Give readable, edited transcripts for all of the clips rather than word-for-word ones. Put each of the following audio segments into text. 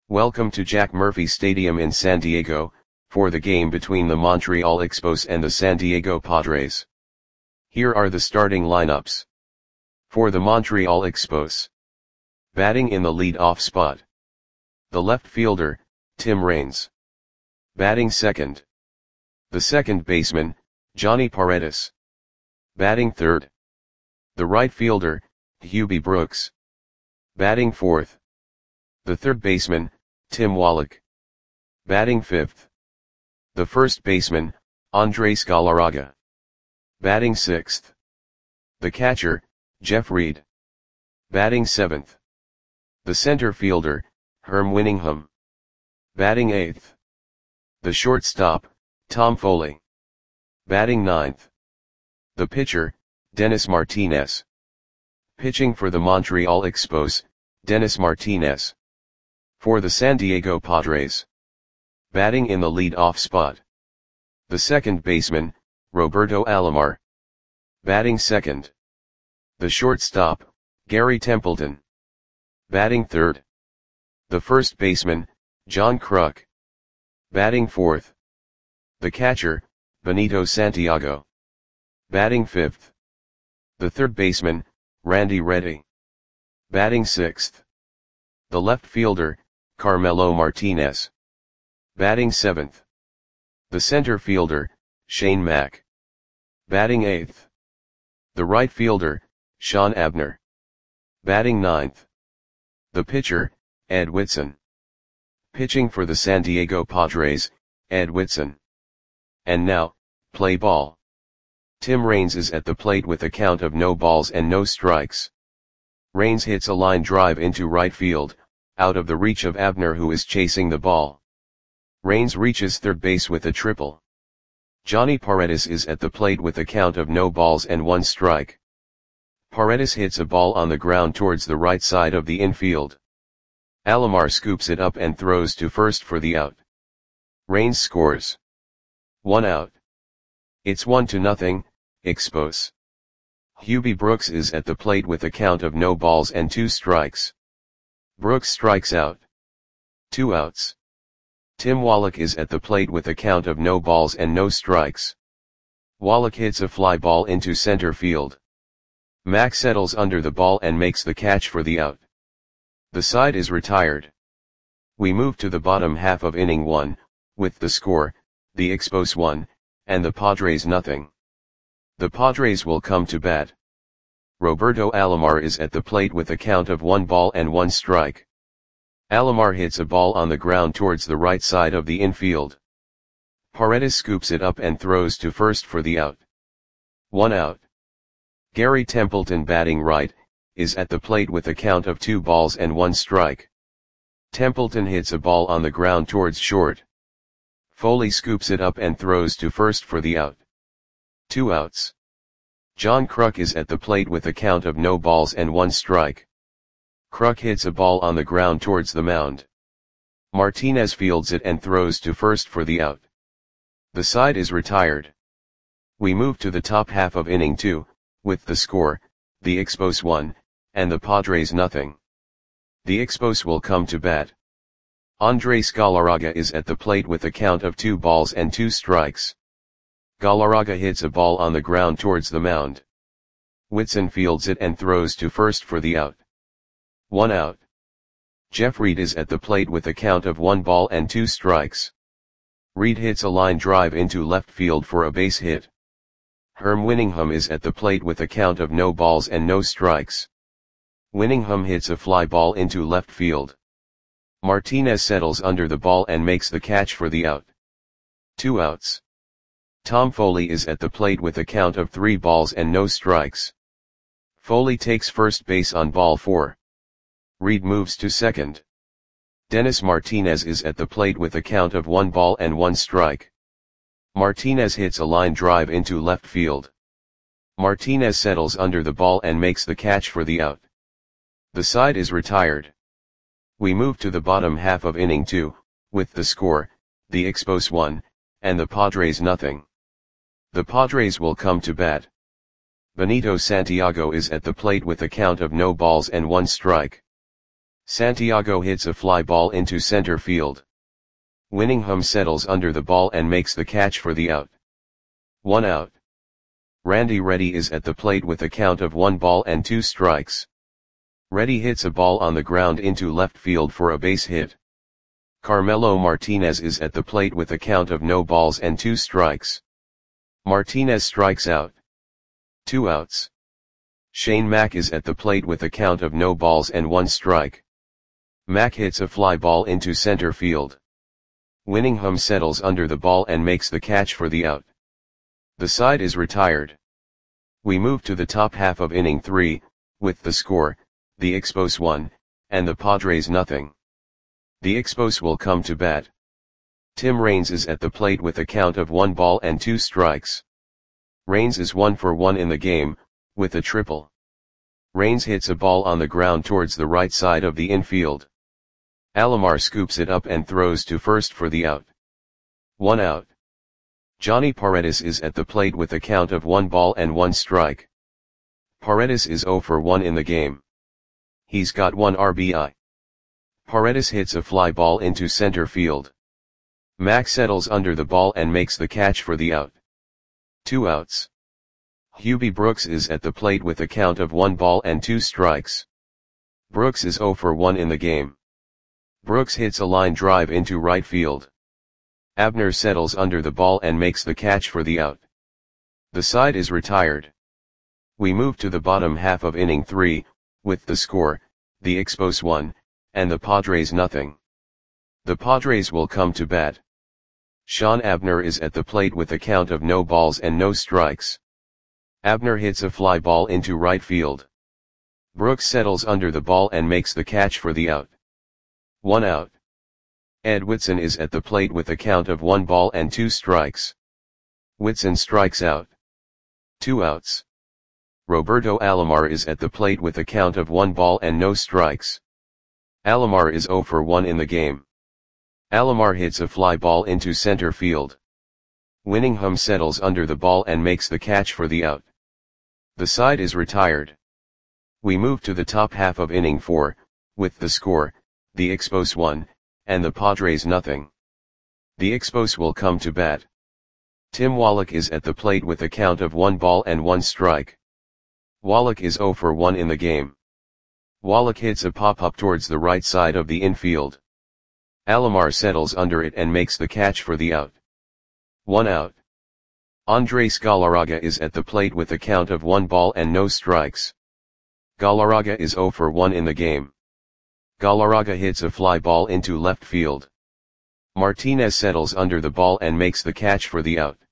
Welcome to Jack Murphy Stadium in San Diego, for the game between the Montreal Expos and the San Diego Padres. Here are the starting lineups. For the Montreal Expos. Batting in the lead-off spot. The left fielder, Tim Raines. Batting second. The second baseman, Jhonny Paredes. Batting third. The right fielder, Hubie Brooks. Batting fourth. The third baseman, Tim Wallach. Batting fifth. The first baseman, Andres Galarraga. Batting sixth. The catcher, Jeff Reed. Batting seventh. The center fielder, Herm Winningham. Batting eighth. The shortstop, Tom Foley. Batting ninth. The pitcher, Dennis Martinez. Pitching for the Montreal Expos, Dennis Martinez. For the San Diego Padres. Batting in the lead-off spot. The second baseman, Roberto Alomar. Batting second. The shortstop, Gary Templeton. Batting third. The first baseman, John Kruk. Batting fourth. The catcher, Benito Santiago. Batting fifth. The third baseman, Randy Reddy. Batting sixth. The left fielder, Carmelo Martinez. Batting seventh. The center fielder, Shane Mack. Batting eighth. The right fielder, Sean Abner. Batting ninth. The pitcher, Ed Whitson. Pitching for the San Diego Padres, Ed Whitson. And now, play ball. Tim Raines is at the plate with a count of no balls and no strikes. Raines hits a line drive into right field, out of the reach of Abner, who is chasing the ball. Raines reaches third base with a triple. Jhonny Paredes is at the plate with a count of no balls and one strike. Paredes hits a ball on the ground towards the right side of the infield. Alomar scoops it up and throws to first for the out. Raines scores. 1 out. It's 1-0, Expos. Hubie Brooks is at the plate with a count of no balls and 2 strikes. Brooks strikes out. 2 outs. Tim Wallach is at the plate with a count of no balls and no strikes. Wallach hits a fly ball into center field. Mack settles under the ball and makes the catch for the out. The side is retired. We move to the bottom half of inning 1, with the score, the Expos 1, and the Padres 0. The Padres will come to bat. Roberto Alomar is at the plate with a count of 1 ball and 1 strike. Alomar hits a ball on the ground towards the right side of the infield. Paredes scoops it up and throws to first for the out. 1 out. Gary Templeton, batting right, is at the plate with a count of 2 balls and 1 strike. Templeton hits a ball on the ground towards short. Foley scoops it up and throws to first for the out. 2 outs. John Kruk is at the plate with a count of no balls and 1 strike. Kruk hits a ball on the ground towards the mound. Martinez fields it and throws to first for the out. The side is retired. We move to the top half of inning 2, with the score, the Expos 1, and the Padres 0. The Expos will come to bat. Andres Galarraga is at the plate with a count of 2 balls and 2 strikes. Galarraga hits a ball on the ground towards the mound. Whitson fields it and throws to first for the out. 1 out. Jeff Reed is at the plate with a count of 1 ball and 2 strikes. Reed hits a line drive into left field for a base hit. Herm Winningham is at the plate with a count of no balls and no strikes. Winningham hits a fly ball into left field. Martinez settles under the ball and makes the catch for the out. 2 outs. Tom Foley is at the plate with a count of 3 balls and no strikes. Foley takes first base on ball 4. Reed moves to second. Dennis Martinez is at the plate with a count of 1 ball and 1 strike. Martinez hits a line drive into left field. Martinez settles under the ball and makes the catch for the out. The side is retired. We move to the bottom half of inning 2, with the score, the Expos 1, and the Padres 0. The Padres will come to bat. Benito Santiago is at the plate with a count of no balls and 1 strike. Santiago hits a fly ball into center field. Winningham settles under the ball and makes the catch for the out. 1 out. Randy Reddy is at the plate with a count of 1 ball and 2 strikes. Reddy hits a ball on the ground into left field for a base hit. Carmelo Martinez is at the plate with a count of no balls and 2 strikes. Martinez strikes out. 2 outs. Shane Mack is at the plate with a count of no balls and 1 strike. Mack hits a fly ball into center field. Winningham settles under the ball and makes the catch for the out. The side is retired. We move to the top half of inning 3, with the score, the Expos 1, and the Padres nothing. The Expos will come to bat. Tim Raines is at the plate with a count of 1 ball and 2 strikes. Raines is 1 for 1 in the game, with a triple. Raines hits a ball on the ground towards the right side of the infield. Alomar scoops it up and throws to first for the out. 1 out. Johnny Paredes is at the plate with a count of 1 ball and 1 strike. Paredes is 0 for 1 in the game. He's got 1 RBI. Paredes hits a fly ball into center field. Mack settles under the ball and makes the catch for the out. 2 outs. Hubie Brooks is at the plate with a count of 1 ball and 2 strikes. Brooks is 0 for 1 in the game. Brooks hits a line drive into right field. Abner settles under the ball and makes the catch for the out. The side is retired. We move to the bottom half of inning 3, with the score, the Expos 1, and the Padres nothing. The Padres will come to bat. Sean Abner is at the plate with a count of no balls and no strikes. Abner hits a fly ball into right field. Brooks settles under the ball and makes the catch for the out. 1 out. Ed Whitson is at the plate with a count of 1 ball and 2 strikes. Whitson strikes out. 2 outs. Roberto Alomar is at the plate with a count of 1 ball and no strikes. Alomar is 0 for 1 in the game. Alomar hits a fly ball into center field. Winningham settles under the ball and makes the catch for the out. The side is retired. We move to the top half of inning 4, with the score, the Expos 1, and the Padres nothing. The Expos will come to bat. Tim Wallach is at the plate with a count of 1 ball and 1 strike. Wallach is 0 for 1 in the game. Wallach hits a pop-up towards the right side of the infield. Alomar settles under it and makes the catch for the out. 1 out. Andres Galarraga is at the plate with a count of 1 ball and no strikes. Galarraga is 0 for 1 in the game. Galarraga hits a fly ball into left field. Martinez settles under the ball and makes the catch for the out.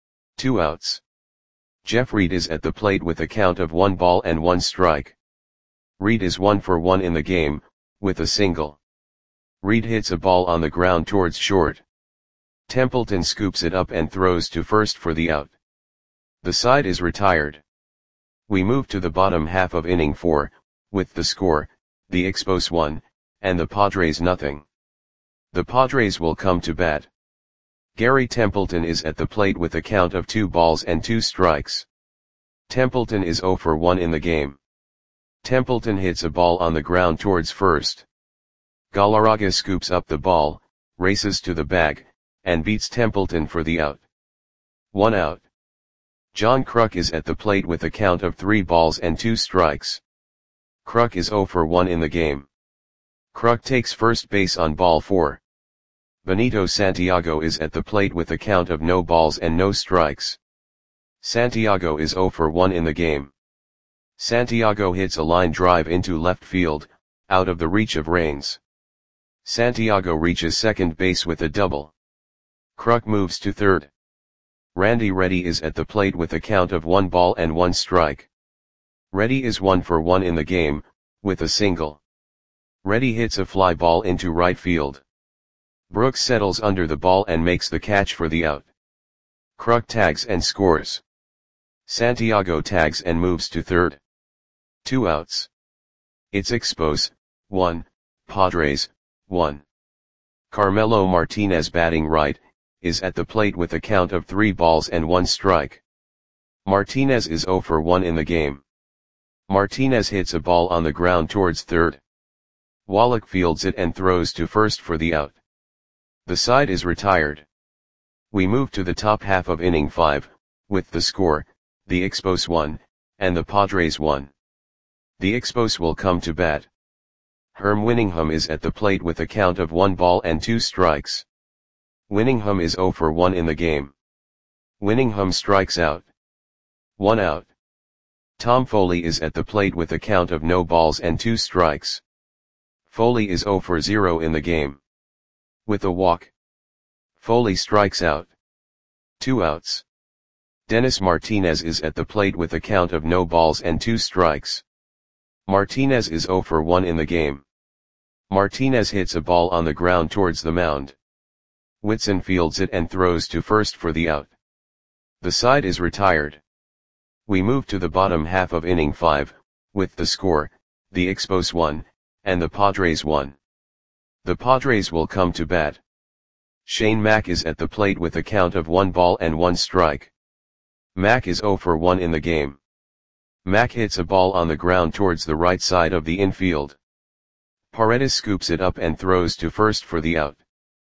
2 outs. Jeff Reed is at the plate with a count of 1 ball and 1 strike. Reed is 1 for 1 in the game, with a single. Reed hits a ball on the ground towards short. Templeton scoops it up and throws to first for the out. The side is retired. We move to the bottom half of inning 4, with the score, the Expos 1, and the Padres nothing. The Padres will come to bat. Gary Templeton is at the plate with a count of 2 balls and 2 strikes. Templeton is 0 for 1 in the game. Templeton hits a ball on the ground towards first. Galarraga scoops up the ball, races to the bag, and beats Templeton for the out. 1 out. John Kruk is at the plate with a count of 3 balls and 2 strikes. Kruk is 0 for 1 in the game. Kruk takes first base on ball 4. Benito Santiago is at the plate with a count of no balls and no strikes. Santiago is 0 for 1 in the game. Santiago hits a line drive into left field, out of the reach of Raines. Santiago reaches second base with a double. Kruk moves to third. Randy Reddy is at the plate with a count of 1 ball and 1 strike. Reddy is 1 for 1 in the game, with a single. Reddy hits a fly ball into right field. Brooks settles under the ball and makes the catch for the out. Kruk tags and scores. Santiago tags and moves to third. 2 outs. It's Expos, 1, Padres, 1. Carmelo Martinez batting right, is at the plate with a count of 3 balls and 1 strike. Martinez is 0 for 1 in the game. Martinez hits a ball on the ground towards third. Wallach fields it and throws to first for the out. The side is retired. We move to the top half of inning 5, with the score, the Expos 1, and the Padres 1. The Expos will come to bat. Herm Winningham is at the plate with a count of 1 ball and 2 strikes. Winningham is 0 for 1 in the game. Winningham strikes out. 1 out. Tom Foley is at the plate with a count of no balls and 2 strikes. Foley is 0 for 0 in the game. With a walk, Foley strikes out. 2 outs. Dennis Martinez is at the plate with a count of no balls and 2 strikes. Martinez is 0 for 1 in the game. Martinez hits a ball on the ground towards the mound. Whitson fields it and throws to first for the out. The side is retired. We move to the bottom half of inning 5, with the score, the Expos 1, and the Padres 1. The Padres will come to bat. Shane Mack is at the plate with a count of 1 ball and 1 strike. Mack is 0 for 1 in the game. Mack hits a ball on the ground towards the right side of the infield. Paredes scoops it up and throws to first for the out.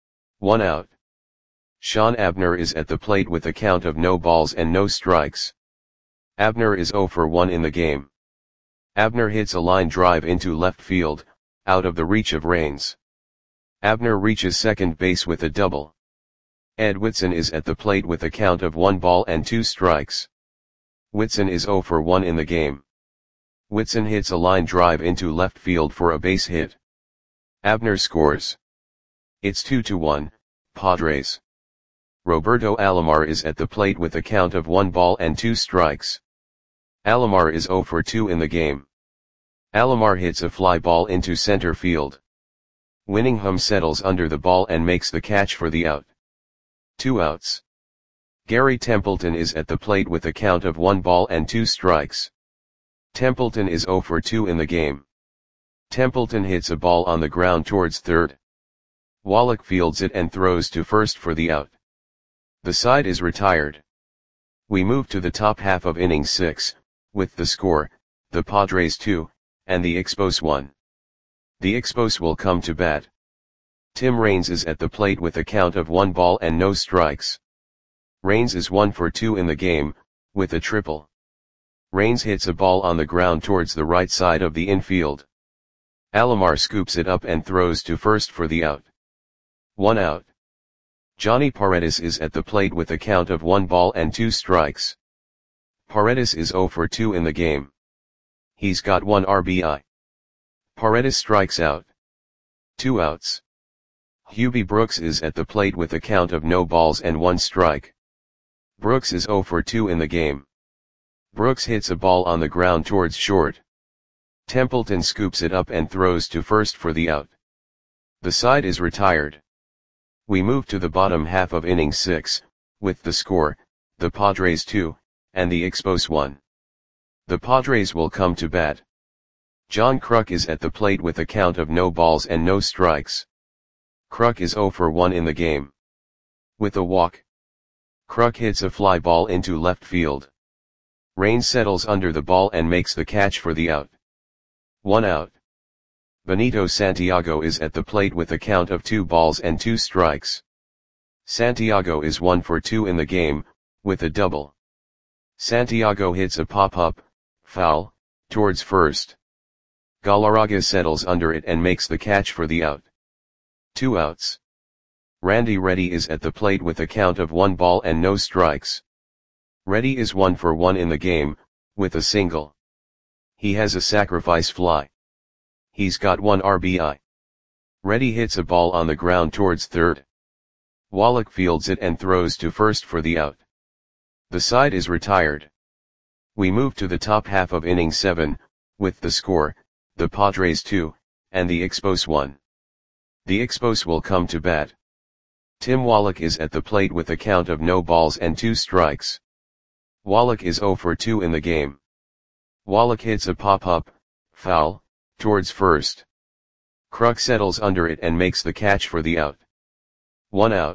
1 out. Sean Abner is at the plate with a count of no balls and no strikes. Abner is 0 for 1 in the game. Abner hits a line drive into left field, out of the reach of Raines. Abner reaches second base with a double. Ed Whitson is at the plate with a count of 1 ball and 2 strikes. Whitson is 0 for 1 in the game. Whitson hits a line drive into left field for a base hit. Abner scores. It's 2-1, Padres. Roberto Alomar is at the plate with a count of 1 ball and 2 strikes. Alomar is 0 for 2 in the game. Alomar hits a fly ball into center field. Winningham settles under the ball and makes the catch for the out. 2 outs. Gary Templeton is at the plate with a count of 1 ball and 2 strikes. Templeton is 0 for 2 in the game. Templeton hits a ball on the ground towards third. Wallach fields it and throws to first for the out. The side is retired. We move to the top half of inning 6, with the score, the Padres 2, and the Expos 1. The Expos will come to bat. Tim Raines is at the plate with a count of 1 ball and no strikes. Raines is 1 for 2 in the game, with a triple. Raines hits a ball on the ground towards the right side of the infield. Alomar scoops it up and throws to first for the out. 1 out. Johnny Paredes is at the plate with a count of 1 ball and 2 strikes. Paredes is 0 for 2 in the game. He's got 1 RBI. Paredes strikes out. 2 outs. Hubie Brooks is at the plate with a count of no balls and 1 strike. Brooks is 0 for 2 in the game. Brooks hits a ball on the ground towards short. Templeton scoops it up and throws to first for the out. The side is retired. We move to the bottom half of inning 6, with the score, the Padres 2, and the Expos 1. The Padres will come to bat. John Kruk is at the plate with a count of no balls and no strikes. Kruk is 0 for 1 in the game. With a walk, Kruk hits a fly ball into left field. Raines settles under the ball and makes the catch for the out. 1 out. Benito Santiago is at the plate with a count of 2 balls and 2 strikes. Santiago is 1 for 2 in the game, with a double. Santiago hits a pop-up, foul, towards first. Galarraga settles under it and makes the catch for the out. 2 outs. Randy Reddy is at the plate with a count of 1 ball and no strikes. Reddy is 1 for 1 in the game, with a single. He has a sacrifice fly. He's got 1 RBI. Reddy hits a ball on the ground towards third. Wallach fields it and throws to first for the out. The side is retired. We move to the top half of inning 7, with the score, the Padres 2, and the Expos 1. The Expos will come to bat. Tim Wallach is at the plate with a count of no balls and 2 strikes. Wallach is 0 for 2 in the game. Wallach hits a pop-up, foul, towards first. Kruk settles under it and makes the catch for the out. 1 out.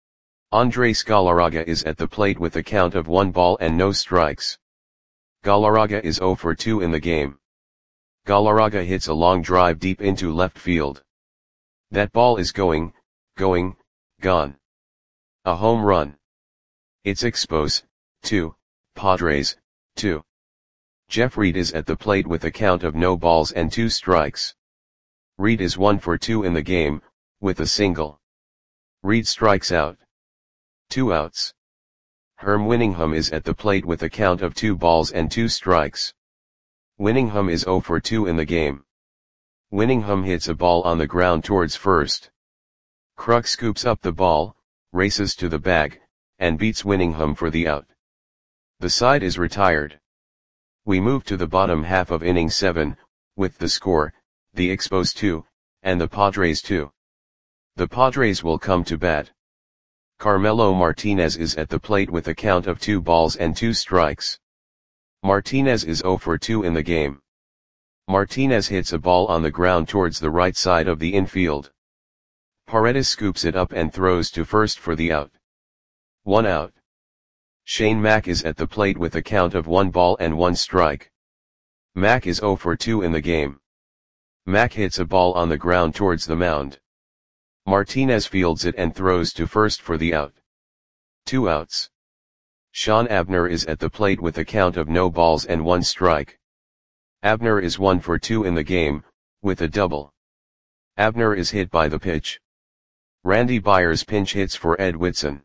Andres Galarraga is at the plate with a count of 1 ball and no strikes. Galarraga is 0 for 2 in the game. Galarraga hits a long drive deep into left field. That ball is gone. A home run. It's Expos, 2, Padres, 2. Jeff Reed is at the plate with a count of no balls and 2 strikes. Reed is 1 for 2 in the game, with a single. Reed strikes out. 2 outs. Herm Winningham is at the plate with a count of 2 balls and 2 strikes. Winningham is 0 for 2 in the game. Winningham hits a ball on the ground towards first. Kruk scoops up the ball, races to the bag, and beats Winningham for the out. The side is retired. We move to the bottom half of inning 7, with the score, the Expos 2, and the Padres 2. The Padres will come to bat. Carmelo Martinez is at the plate with a count of 2 balls and 2 strikes. Martinez is 0 for 2 in the game. Martinez hits a ball on the ground towards the right side of the infield. Paredes scoops it up and throws to first for the out. 1 out. Shane Mack is at the plate with a count of 1 ball and 1 strike. Mack is 0 for 2 in the game. Mack hits a ball on the ground towards the mound. Martinez fields it and throws to first for the out. 2 outs. Sean Abner is at the plate with a count of no balls and 1 strike. Abner is 1 for 2 in the game, with a double. Abner is hit by the pitch. Randy Byers pinch hits for Ed Whitson.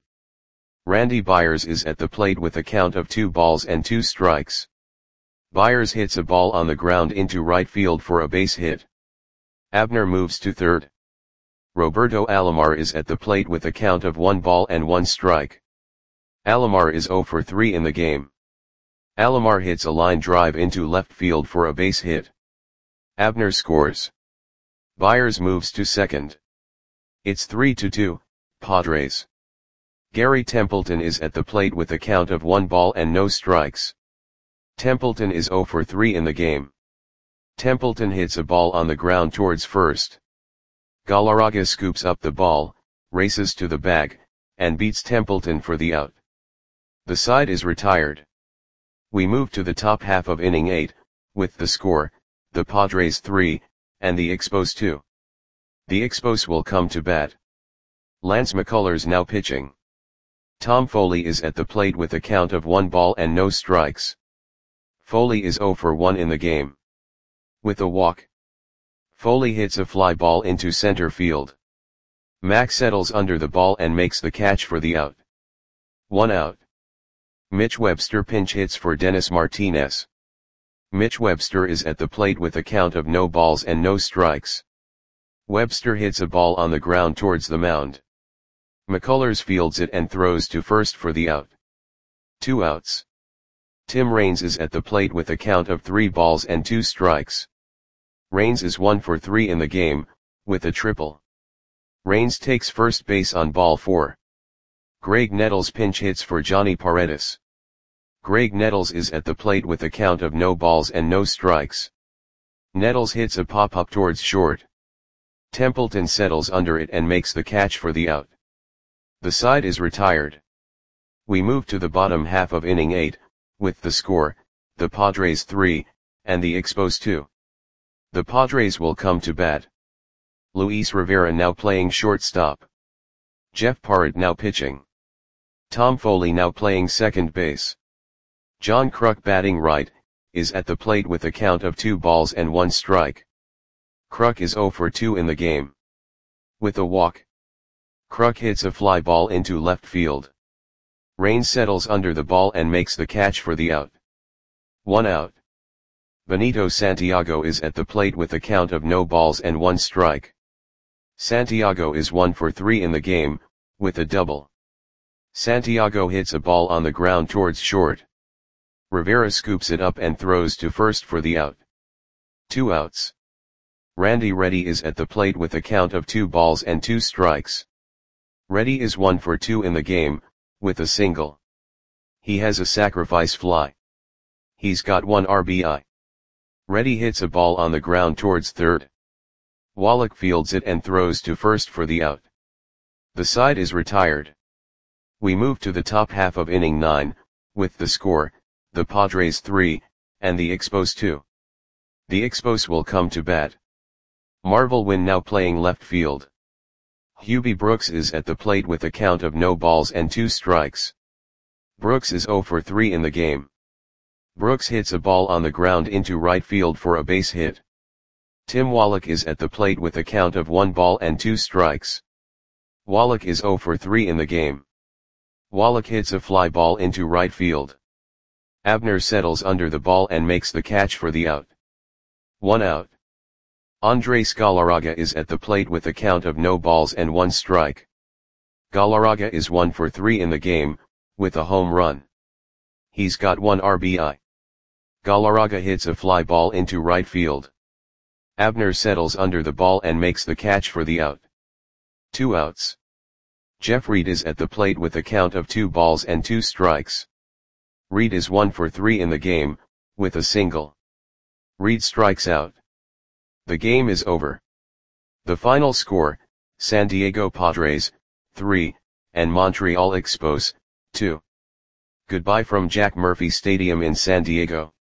Randy Byers is at the plate with a count of 2 balls and 2 strikes. Byers hits a ball on the ground into right field for a base hit. Abner moves to third. Roberto Alomar is at the plate with a count of 1 ball and 1 strike. Alomar is 0 for 3 in the game. Alomar hits a line drive into left field for a base hit. Abner scores. Byers moves to second. It's 3-2, Padres. Gary Templeton is at the plate with a count of 1 ball and no strikes. Templeton is 0 for 3 in the game. Templeton hits a ball on the ground towards first. Galarraga scoops up the ball, races to the bag, and beats Templeton for the out. The side is retired. We move to the top half of inning 8, with the score, the Padres 3, and the Expos 2. The Expos will come to bat. Lance McCullers now pitching. Tom Foley is at the plate with a count of 1 ball and no strikes. Foley is 0 for 1 in the game. With a walk. Foley hits a fly ball into center field. Mack settles under the ball and makes the catch for the out. 1 out. Mitch Webster pinch hits for Dennis Martinez. Mitch Webster is at the plate with a count of no balls and no strikes. Webster hits a ball on the ground towards the mound. McCullers fields it and throws to first for the out. 2 outs. Tim Raines is at the plate with a count of 3 balls and 2 strikes. Raines is 1 for 3 in the game, with a triple. Raines takes first base on ball 4. Greg Nettles pinch hits for Johnny Paredes. Greg Nettles is at the plate with a count of no balls and no strikes. Nettles hits a pop-up towards short. Templeton settles under it and makes the catch for the out. The side is retired. We move to the bottom half of inning 8, with the score, the Padres 3, and the Expos 2. The Padres will come to bat. Luis Rivera now playing shortstop. Jeff Parrott now pitching. Tom Foley now playing second base. John Kruk batting right, is at the plate with a count of 2 balls and 1 strike. Kruk is 0 for 2 in the game. With a walk. Kruk hits a fly ball into left field. Raines settles under the ball and makes the catch for the out. 1 out. Benito Santiago is at the plate with a count of no balls and 1 strike. Santiago is 1 for 3 in the game, with a double. Santiago hits a ball on the ground towards short. Rivera scoops it up and throws to first for the out. 2 outs. Randy Reddy is at the plate with a count of 2 balls and 2 strikes. Reddy is 1 for 2 in the game, with a single. He has a sacrifice fly. He's got 1 RBI. Reddy hits a ball on the ground towards third. Wallach fields it and throws to first for the out. The side is retired. We move to the top half of inning 9, with the score, the Padres 3, and the Expos 2. The Expos will come to bat. Marvel Wynn now playing left field. Hubie Brooks is at the plate with a count of no balls and 2 strikes. Brooks is 0 for 3 in the game. Brooks hits a ball on the ground into right field for a base hit. Tim Wallach is at the plate with a count of 1 ball and 2 strikes. Wallach is 0 for 3 in the game. Wallach hits a fly ball into right field. Abner settles under the ball and makes the catch for the out. 1 out. Andres Galarraga is at the plate with a count of no balls and 1 strike. Galarraga is 1 for 3 in the game, with a home run. He's got 1 RBI. Galarraga hits a fly ball into right field. Abner settles under the ball and makes the catch for the out. 2 outs. Jeff Reed is at the plate with a count of 2 balls and 2 strikes. Reed is 1 for 3 in the game, with a single. Reed strikes out. The game is over. The final score, San Diego Padres, 3, and Montreal Expos, 2. Goodbye from Jack Murphy Stadium in San Diego.